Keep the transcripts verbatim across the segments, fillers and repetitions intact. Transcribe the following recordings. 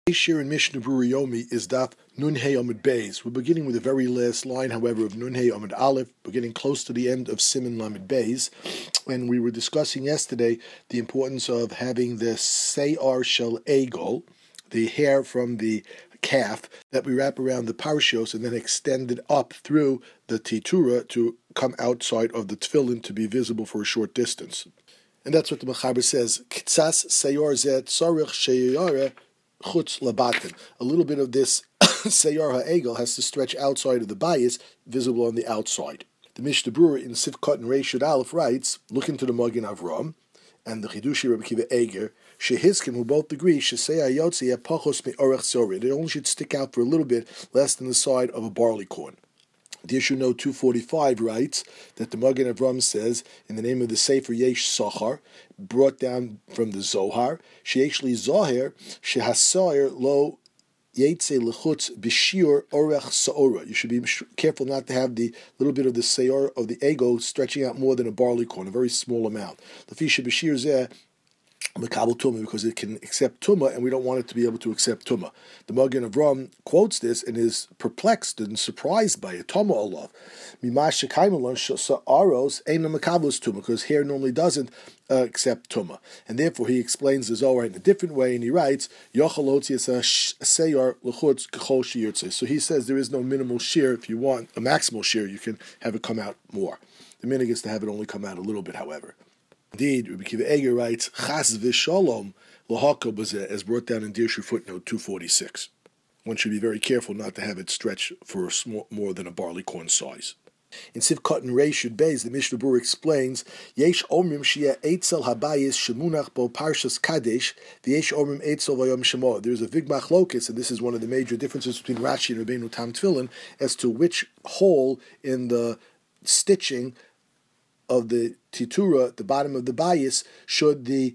Shir in Mishnah Berurah Yomi is Daf Nun Hey Amud Beis. We're beginning with the very last line, however, of Nun Hey Amud Aleph. We're getting close to the end of Siman Lamed Beis, and we were discussing yesterday the importance of having the Seyar Shel Egel, the hair from the calf that we wrap around the parshos and then extend it up through the titura to come outside of the tefillin to be visible for a short distance. And that's what the Mechaber says. Kitzas Seyar Zet Sarich Sheyara Chutz Labatin. A little bit of this Seyar HaEgel has to stretch outside of the bias, visible on the outside. The Mishnah Berurah in Sifkat and Reish Yud Aleph writes, look into the Magen Avram, and the Chidushi Rabbi Akiva Eger, Shehizkim, who both agree, Shesei HaYotzi Pachos Me'orech Zori. They only should stick out for a little bit, less than the side of a barley corn. The issue note two forty-five writes that the Magen Avram says, in the name of the Sefer Yesh Sachar, brought down from the Zohar, Sheishli Zohar, Shehasair Lo Yetze Lechutz B'Shir Orech Saora. You should be careful not to have the little bit of the Seyar of the ego stretching out more than a barley corn, a very small amount. Lefisha B'Shir Zeh Mekabel Tumah, because it can accept Tumah, and we don't want it to be able to accept Tumah. The Magen Avram quotes this and is perplexed and surprised by it. Tumah Allah, Mimash Shekaimelon Sha'aros Eina Mekabelus Tumah, because hair normally doesn't uh, accept Tumah, and therefore he explains the Zohar in a different way, and he writes Yochalotzi Seyar Lechutz Kechol Shiyurtze. So he says there is no minimal shear. If you want a maximal shear, you can have it come out more. The minhag is to have it only come out a little bit, however. Indeed, Rabbi Akiva Eger writes, Chas v'shalom l'haka b'zeh, as brought down in Dirshu footnote two forty-six. One should be very careful not to have it stretch for a small, more than a barley corn size. In Sivkot and Reish Yud Beis, the Mishnah Berurah explains, Yesh omrim shia eitzel habayis shemunach bo parshas kadesh, v'yesh omrim eitzel v'yom shemo. There's a big machlokes, and this is one of the major differences between Rashi and Rabbeinu Tam Tefillin, as to which hole in the stitching of the titura, the bottom of the bias, should the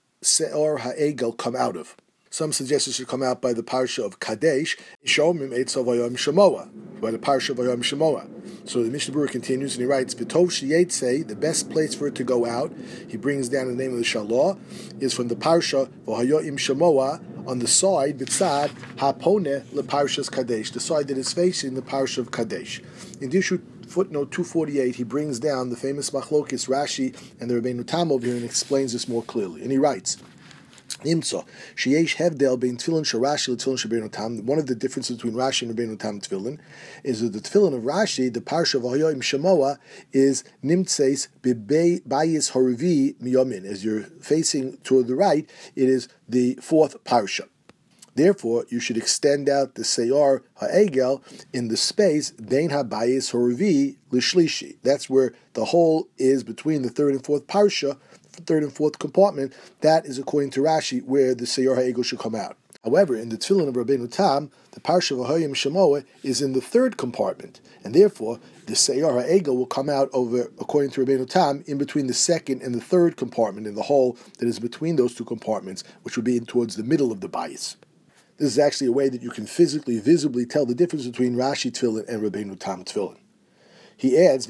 Seor HaEgel come out of. Some suggest it should come out by the parsha of Kadesh, Shomim Eitzav Vayom Shemoah, by the parsha of Vayom Shemoah. So the Mishnah Berurah continues and he writes, V'tov Sheyetze, the best place for it to go out, he brings down the name of the Shalah, is from the parsha V'hayoim Shemoah, on the side, B'tzad HaPoneh LeParshas Kadesh, the side that is facing the parsha of Kadesh. In Dishu footnote two forty-eight, he brings down the famous Machlokis Rashi and the Rabbeinu Tam over here and explains this more clearly. And he writes, Nimtza, Sheyesh Hevdel bein Tefillin Sharashi L'Tefillin Shabbeinu Tam. One of the differences between Rashi and Rabbeinu Tam Tefillin is that the Tefillin of Rashi, the Parsha of V'hayoim Shemoah, is Nimtzeis B'bayis Horivi Miyomin. As you're facing toward the right, it is the fourth Parsha. Therefore, you should extend out the Seyar HaEgel in the space Bein HaBayis Horivi L'Shlishi. That's where the hole is between the third and fourth Parsha, third and fourth compartment. That is, according to Rashi, where the Seyar HaEgel should come out. However, in the Tefillin of Rabbeinu Tam, the Parsha of V'hayoim Shemoah is in the third compartment, and therefore the Seyar HaEgel will come out over, according to Rabbeinu Tam, in between the second and the third compartment, in the hole that is between those two compartments, which would be in towards the middle of the bias. This is actually a way that you can physically, visibly tell the difference between Rashi Tefillin and Rabbeinu Tam Tefillin. He adds,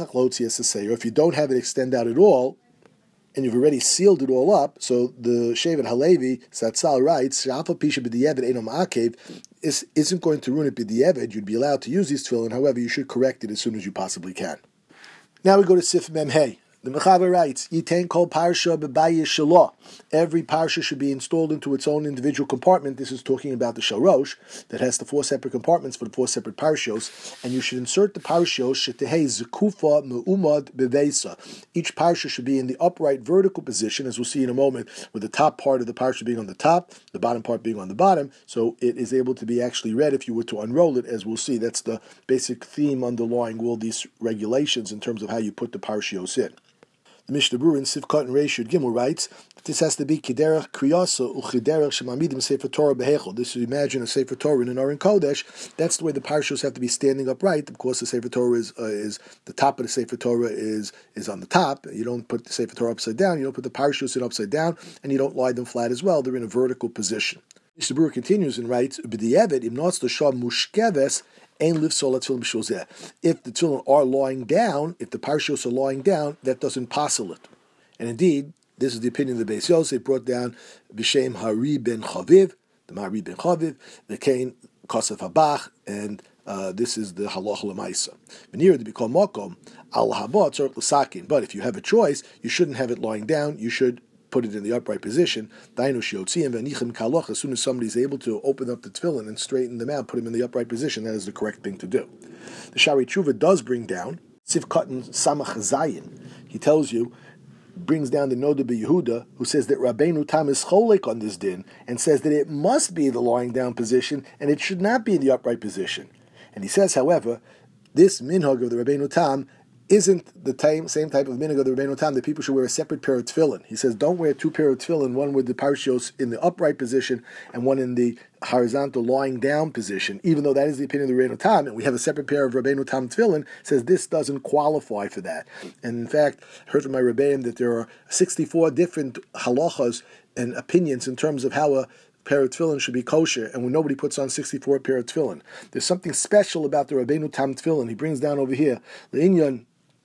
if you don't have it extend out at all, and you've already sealed it all up, so the Shevet Halevi, Satzal writes, is, isn't going to ruin it b'di'evet. You'd be allowed to use these tefillin, however, you should correct it as soon as you possibly can. Now we go to Sif Mem Hey. The Mechaber writes, Yitain kol parsha b'bayis shalah. Every parsha should be installed into its own individual compartment. This is talking about the Shalosh, that has the four separate compartments for the four separate parshos. And you should insert the parshos shetehei zekufa me'umad beveisa. Each parsha should be in the upright vertical position, as we'll see in a moment, with the top part of the parsha being on the top, the bottom part being on the bottom, so it is able to be actually read if you were to unroll it, as we'll see. That's the basic theme underlying all these regulations in terms of how you put the parshos in. The Mishnah Berurah in Sivkot and Reish Yud Gimel writes that this has to be Kiderech Kriyasa Uchiderech Shemamidim Sefer Torah Behechel. This is, imagine a Sefer Torah in an Aron Kodesh. That's the way the parshos have to be standing upright. Of course, the Sefer Torah is uh, is the top of the Sefer Torah is is on the top. You don't put the Sefer Torah upside down. You don't put the parshos in upside down, and you don't lie them flat as well. They're in a vertical position. Mishnah Berurah continues and writes, B'di'evet im notz l'shah mushkeves. If the tefillin are lying down, if the parshos are lying down, that doesn't passel it. And indeed, this is the opinion of the Beis Yosef, brought down B'Shem Hari ben Chaviv, the Ma'ari ben Chaviv, the Kain Kosef Habach, and uh, this is the Halacha L'Maisa. Venir to be called Mokom al Habot Tzorich L'Sakin. But if you have a choice, you shouldn't have it lying down. You should put it in the upright position. Dainu Shiotzim V'Nichim Kaloch. As soon as somebody is able to open up the tefillin and straighten them out, put them in the upright position. That is the correct thing to do. The Shari Tshuva does bring down Siv Katan Samach Zayin. He tells you, brings down the Noda B'Yehuda, who says that Rabbeinu Tam is cholek on this din, and says that it must be the lying down position, and it should not be in the upright position. And he says, however, this minhag of the Rabbeinu Tam isn't the time, same type of minhag of the Rabbeinu Tam that people should wear a separate pair of tefillin. He says, don't wear two pair of tefillin, one with the parshios in the upright position and one in the horizontal lying down position, even though that is the opinion of the Rabbeinu Tam, and we have a separate pair of Rabbeinu Tam tefillin, says this doesn't qualify for that. And in fact, I heard from my Rebbeim that there are sixty-four different halachas and opinions in terms of how a pair of tefillin should be kosher, and when nobody puts on sixty-four pair of tefillin. There's something special about the Rabbeinu Tam tefillin. He brings down over here, Le'inyan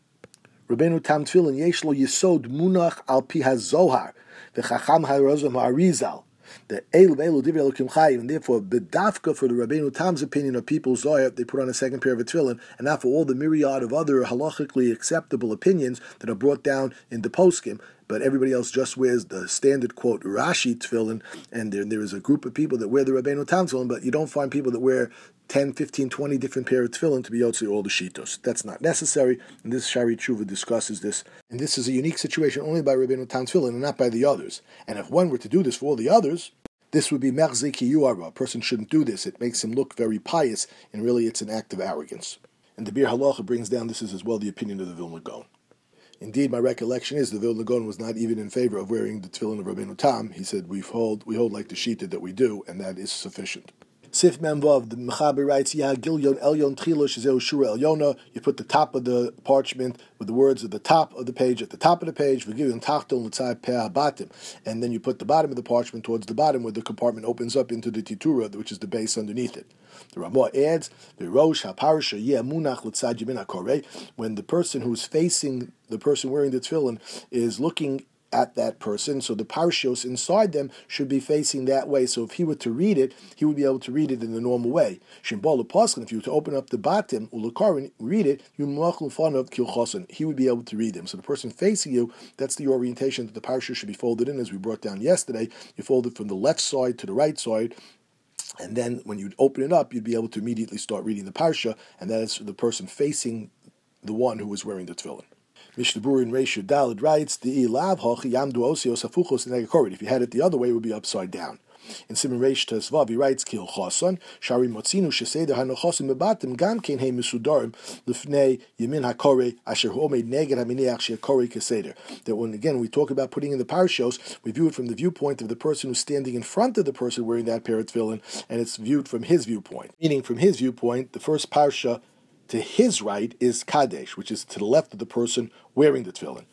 Rabbeinu Tam tefillin yesh lo yisod munach al pi hazohar v'chacham ha'rozim ha'arizal. The elu elu divrei Elokim chayim, and therefore bedafka for the Rabbeinu Tam's opinion of people zohar, they put on a second pair of a tefillin, and not for all the myriad of other halachically acceptable opinions that are brought down in the poskim. But everybody else just wears the standard, quote, Rashi tefillin, and there, there is a group of people that wear the Rabbeinu Tam tefillin, but you don't find people that wear ten, fifteen, twenty different pair of tefillin to be yotze all the shitos. That's not necessary, and this Shari Tshuva discusses this. And this is a unique situation only by Rabbeinu Tam tefillin and not by the others. And if one were to do this for all the others, this would be mechzik yuara. A person shouldn't do this. It makes him look very pious, and really it's an act of arrogance. And the Bir Halacha brings down, this is as well the opinion of the Vilna Gaon. Indeed, my recollection is the Vilna Gaon was not even in favor of wearing the tefillin of Rabbeinu Tam. He said, we hold, we hold like the Shita that we do, and that is sufficient. Sif Memvav, the Mechaber writes, Yah Gilyon Elyon Tchilo Shezeu Shura Elyona. You put the top of the parchment with the words at the top of the page, at the top of the page, V'gilyon Tachton L'tzai Peh Batim. And then you put the bottom of the parchment towards the bottom where the compartment opens up into the Titura, which is the base underneath it. The Ramah adds, V'rosh HaParsha Yeh Munach L'tzai Yemin HaKoreh. When the person who's facing the person wearing the tefillin is looking at that person, so the parshios inside them should be facing that way. So if he were to read it, he would be able to read it in the normal way. Shimbal Paskin, if you were to open up the batim ulakarin, read it, you of kilchosan, he would be able to read them. So the person facing you, that's the orientation that the parsha should be folded in, as we brought down yesterday. You fold it from the left side to the right side. And then when you'd open it up, you'd be able to immediately start reading the parsha, and that is the person facing the one who is wearing the tefillin. Mishnah Berurah in Reish Daled writes, "The ilav hochi yamdu osios hafuchos negakorid." If you had it the other way, it would be upside down. In Siman Reish Tesvav, he writes, "Kil chason shari motzinu sheseder hanochosim bebatim gam kein he mesudarim lifnei yemin hakore asher homed neged haminiach sheakore keseder." That when again we talk about putting in the parashos, we view it from the viewpoint of the person who's standing in front of the person wearing that pair of tefillin, and it's viewed from his viewpoint. Meaning, from his viewpoint, the first parsha to his right is Kadesh, which is to the left of the person wearing the tefillin.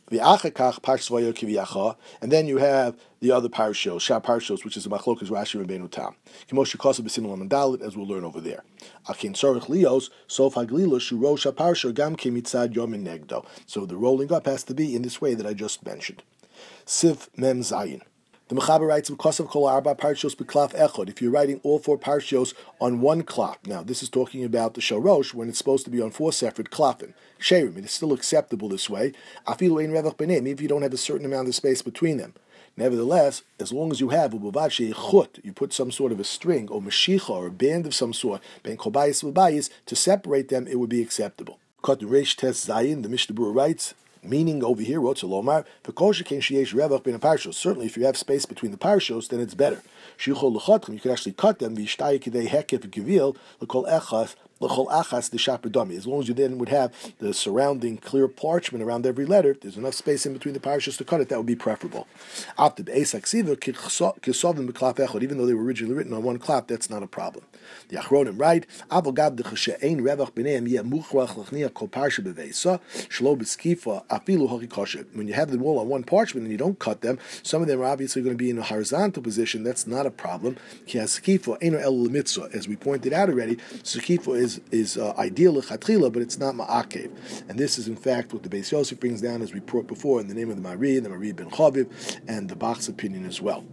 And then you have the other parashos, Shah parashos, which is the Machlokas Rashi and Rabbeinu Tam. As we'll learn over there. So the rolling up has to be in this way that I just mentioned. Siv Mem Zayin. The Mechaber writes, if you're writing all four parshos on one klaf. Now, this is talking about the Shorosh when it's supposed to be on four separate klafim. Sherim, it is still acceptable this way. Even if you don't have a certain amount of space between them. Nevertheless, as long as you have you put some sort of a string or mashicha or a band of some sort, ben kobayis v'bayis, to separate them, it would be acceptable. Reish Tes Zayin, the Mishnah Berurah writes, meaning over here, Rotzalomar, certainly if you have space between the parashos, then it's better. You could actually cut them, as long as you then would have the surrounding clear parchment around every letter, there's enough space in between the parashas to cut it, that would be preferable. Even though they were originally written on one klaf, that's not a problem. The Achronim write, when you have them all on one parchment and you don't cut them, some of them are obviously going to be in a horizontal position. That's not a problem. As we pointed out already, Sekifa is is uh, ideal lechatchila, but it's not ma'akev. And this is in fact what the Beis Yosef brings down, as we brought before, in the name of the Ma'ari, the Ma'ari ben Chaviv, and the Bach's opinion as well.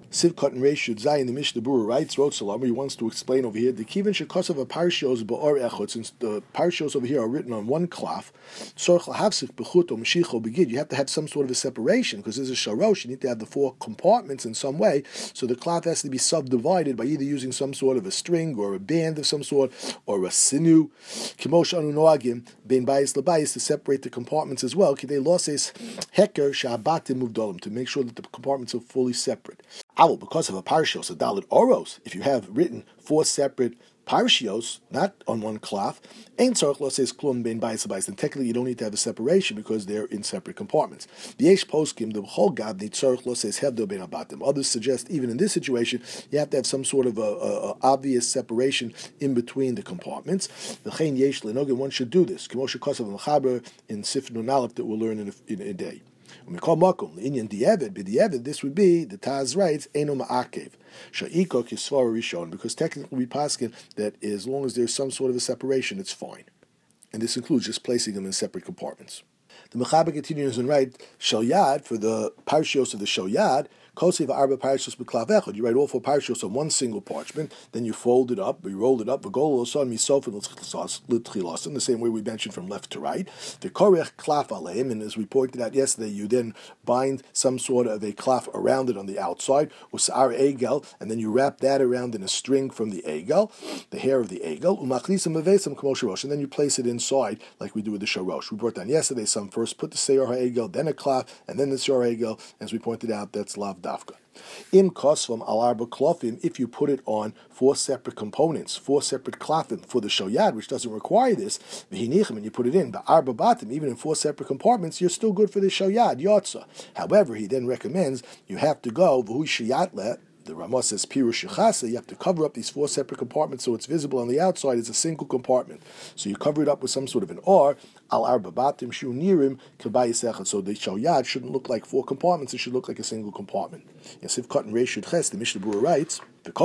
Sivkot and Reish Yud Zayin, the Mishnah Berurah writes, wrote Salam, he wants to explain over here, the Kivin Shekosov of Parshios Ba'or Echot, since the Parshios over here are written on one cloth, Sorch Lahavsik Bechut or Mashicho Begid, you have to have some sort of a separation, because there's a Sharosh, you need to have the four compartments in some way, so the cloth has to be subdivided by either using some sort of a string, or a band of some sort, or a sinew, Kimosh Anu Noagim, Ben Bayis Labayis, to separate the compartments as well, Kidei Loses Heker Shabatim Muvdolim, to make sure that the compartments are fully separate. Awal, because of a parshios, a dalit oros, if you have written four separate parshios, not on one cloth, ein tzarich lo says klum bein bayis abayis, then technically you don't need to have a separation because they're in separate compartments. The yesh poskim, the whole gab, the tzarich lo says hevdo bein abatim. Others suggest even in this situation, you have to have some sort of a, a, a obvious separation in between the compartments. The chen yesh lenogin, one should do this. K'moshe kosav l'chaber in Sif Nun Aleph that we'll learn in a, in a day. When we call makom inyan di'evid, b'di'evid, this would be the Taz writes eno ma'akev sha'iko kisvara rishon, because technically we paskin that as long as there's some sort of a separation, it's fine, and this includes just placing them in separate compartments. The Mechaber continues and write shel yad for the parshios of the shel yad. Kosiv arba parashos b'klav echad. You write all four parashos on one single parchment, then you fold it up, you roll it up, v'gol oson misofen l'tchilas, in the same way we mentioned from left to right. V'korech klaf aleim, and as we pointed out yesterday, you then bind some sort of a klaf around it on the outside, usar egel, and then you wrap that around in a string from the egel, the hair of the egel, umachlisam mevesam k'mo sharosh, and then you place it inside like we do with the sharosh. We brought down yesterday some first put the seyor ha'egel, then a klaf, and then the seyor ha'egel. As we pointed out, that's lav dafka. In kosvam al arba klofim, if you put it on four separate components, four separate klafim for the shoyad, which doesn't require this, v'hinichim, and you put it in the arba batim, even in four separate compartments, you're still good for the shoyad yotza. However, he then recommends you have to go v'hui shiyatle. The Ramah says pirush shechasa. You have to cover up these four separate compartments so it's visible on the outside as a single compartment. So you cover it up with some sort of an or al arba batim shu nirim kabayisechad. So the shoyad shouldn't look like four compartments; it should look like a single compartment. Yosef Katan Reish Yud Ches, the Mishnah Berurah writes,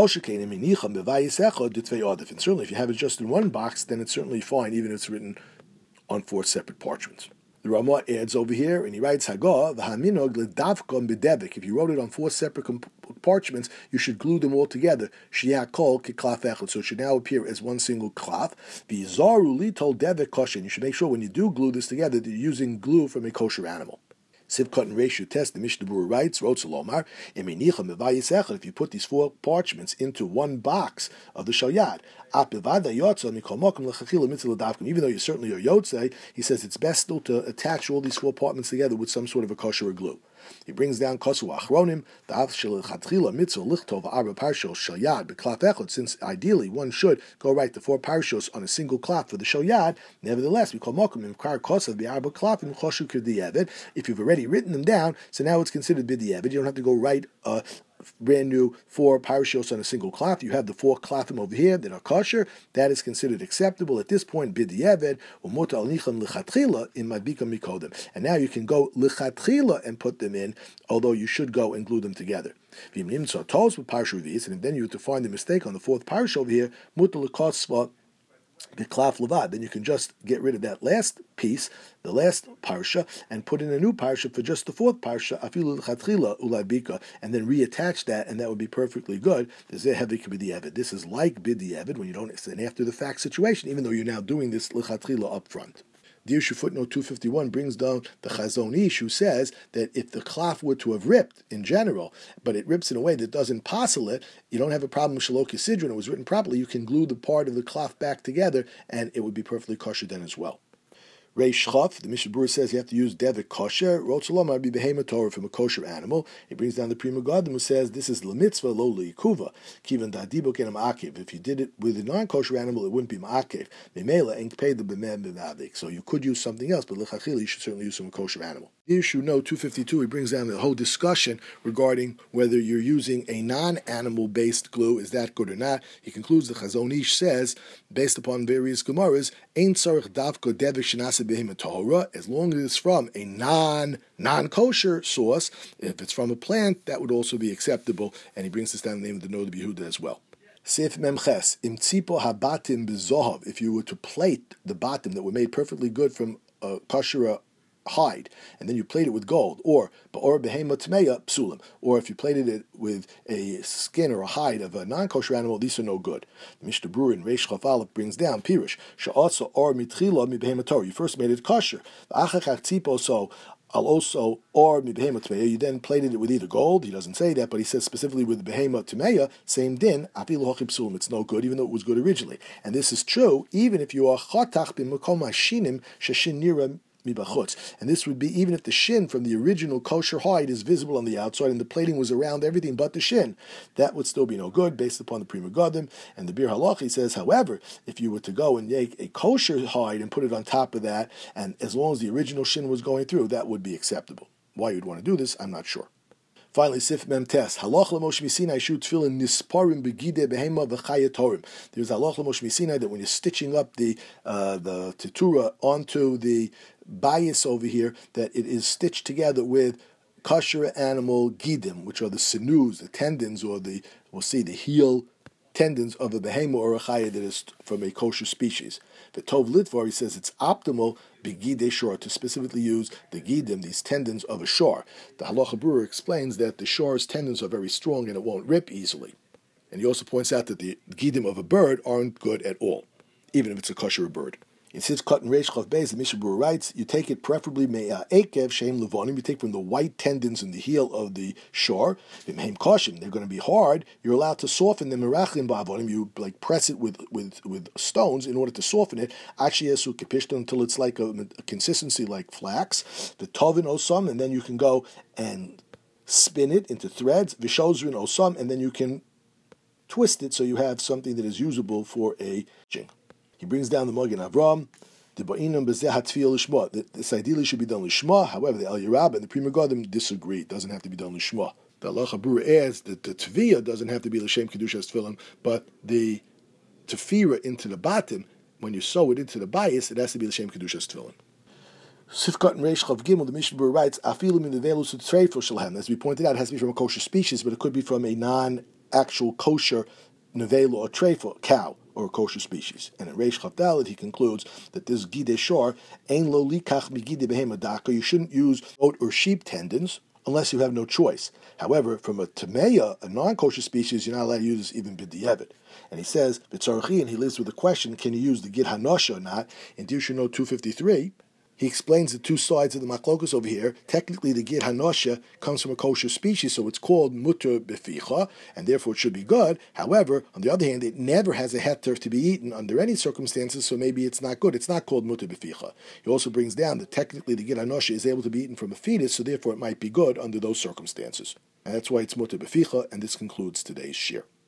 and certainly if you have it just in one box, then it's certainly fine, even if it's written on four separate parchments. The Ramah adds over here, and he writes, Hagah, v'haminog l'davkom b'devik. If you wrote it on four separate comp- parchments, you should glue them all together. Shia kol kiklaf echad. So it should now appear as one single cloth. V'yizaru litol devik kosher. You should make sure when you do glue this together that you're using glue from a kosher animal. Sivkot and Reish Yud Tes, the Mishnah Berurah writes, wrote Salomar, if you put these four parchments into one box of the shoyad, even though you certainly are yotzei, he says it's best still to attach all these four parchments together with some sort of a kosher or glue. He brings down kosu achronim, mitzvah lichtov arba parshos shoyad b'klaf echad. Since ideally one should go write the four parshos on a single cloth for the shoyad, nevertheless we call mokum imkar kosav bi'arba klafim choshu k'di'evet. If you've already written them down, so now it's considered b'di'evet. You don't have to go write a brand new four parashos on a single cloth. You have the four clothim over here that are kosher. That is considered acceptable at this point. B'di'evet u'mota al nicham lichatchila in madbika mikodem. And now you can go lichatchila and put them in, although you should go and glue them together. And then you have to find the mistake on the fourth parasha over here. Muta l'kosva b'klaf levad. Then you can just get rid of that last piece, the last parsha, and put in a new parsha for just the fourth parsha, afilu l'chatchila ulabika, and then reattach that, and that would be perfectly good. This is like b'di'evid when you don't. It's an after the fact situation, even though you're now doing this l'chatchila up front. The issue footnote two fifty-one brings down the Chazon Ish, who says that if the cloth were to have ripped in general, but it rips in a way that doesn't passel it, you don't have a problem with Shalok Yisidron. It was written properly. You can glue the part of the cloth back together, and it would be perfectly kosher then as well. Reish Chaf, the Mishnah Berurah says you have to use devik kosher. Rotzolomar be behema Torah from a kosher animal. He brings down the Pri Megadim who says this is lemitzvah lo leikuva kivan da'adibuk enam akev. If you did it with a non-kosher animal, it wouldn't be ma'akev. Memela ain't paid the b'mem b'mavik. So you could use something else, but lechachila you should certainly use some kosher animal. The issue note two fifty-two, he brings down the whole discussion regarding whether you're using a non-animal based glue. Is that good or not? He concludes the Chazon Ish says, based upon various Gemaras, ein tzarich davko devik shenase behema Torah, as long as it's from a non non-kosher source. If it's from a plant, that would also be acceptable. And he brings this down the name of the Noda B'Yehuda as well. Sif memches im tzipo habatim bezohav. If you were to plate the batim that were made perfectly good from a kosher hide, and then you plate it with gold, or or behema tmeya psulim, or if you plated it with a skin or a hide of a non-kosher animal, these are no good. The Mishnah Berurah in Reish Chaf Aleph brings down pirush she'atza or mitchila mi behema Torah. You first made it kosher. So I'll also or mi behema tmeya. You then plated it with either gold. He doesn't say that, but he says specifically with behema tmeya. Same din afilu hochim psulim. It's no good, even though it was good originally. And this is true even if you are chatach b'makom hashinim sheshin nira. And this would be even if the shin from the original kosher hide is visible on the outside and the plating was around everything but the shin. That would still be no good based upon the Pri Megadim. And the Bir Halachi says, however, if you were to go and make a kosher hide and put it on top of that, and as long as the original shin was going through, that would be acceptable. Why you'd want to do this, I'm not sure. Finally, Sif Mem Tes. Halach l'Moshe Misinai shu tefillin nisparim begide behema v'chayatorim. There's halach l'Moshe Misinai that when you're stitching up the uh, the tetura onto the bias over here, that it is stitched together with kosher animal gidim, which are the sinews, the tendons, or the we'll see the heel tendons of a behema or a chaya that is from a kosher species. The Tov Litvar, he says it's optimal begide shor to specifically use the gidim, these tendons of a shor. The Halacha Berurah explains that the shor's tendons are very strong and it won't rip easily. And he also points out that the gidim of a bird aren't good at all, even if it's a kosher bird. In Sitz Cut and Reish Chav Beis, the Mishnah Berurah writes, you take it preferably me'a ekev sheim levonim, you take from the white tendons in the heel of the shore, v'mehem koshim, they're going to be hard, you're allowed to soften them, merachlim ba'avonim, you like press it with, with, with stones in order to soften it, achiyesu kepishton, until it's like a, a consistency like flax, the tovin osam, and then you can go and spin it into threads, v'shozrin osam, and then you can twist it so you have something that is usable for a jing. He brings down the Magen Avram, the Ba'inam B'zeh HaTfiyah L'Shma. This ideally should be done L'Shma. However, the El Yerab and the Pri Megadim disagree. It doesn't have to be done L'Shma. The Halacha Berurah adds that the Tviyah doesn't have to be L'Shem Kedushas Tefillin, but the Tefira into the bottom, when you sew it into the bias, it has to be L'Shem Kedushas Tefillin. Sifkat and Reish Chav Gimel, the Mishnah Berurah writes, Afilu min nevelus u'treifel shalhem. As we pointed out, it has to be from a kosher species, but it could be from a non-actual kosher nevela or treifel, cow, or a kosher species. And in Reish Chav Dalet, he concludes that this gide shor, ein lo likach migide behema daka, you shouldn't use goat or sheep tendons unless you have no choice. However, from a tameya, a non-kosher species, you're not allowed to use this even b'di'evet. And he says, b'tzarachi, and he lives with the question, can you use the gid hanosha or not? In Dirshu Note two fifty-three, he explains the two sides of the machlokus over here. Technically, the gid hanosha comes from a kosher species, so it's called mutter beficha, and therefore it should be good. However, on the other hand, it never has a heter to be eaten under any circumstances, so maybe it's not good. It's not called mutter beficha. He also brings down that technically the gid hanosha is able to be eaten from a fetus, so therefore it might be good under those circumstances. And that's why it's mutter beficha, and this concludes today's shir.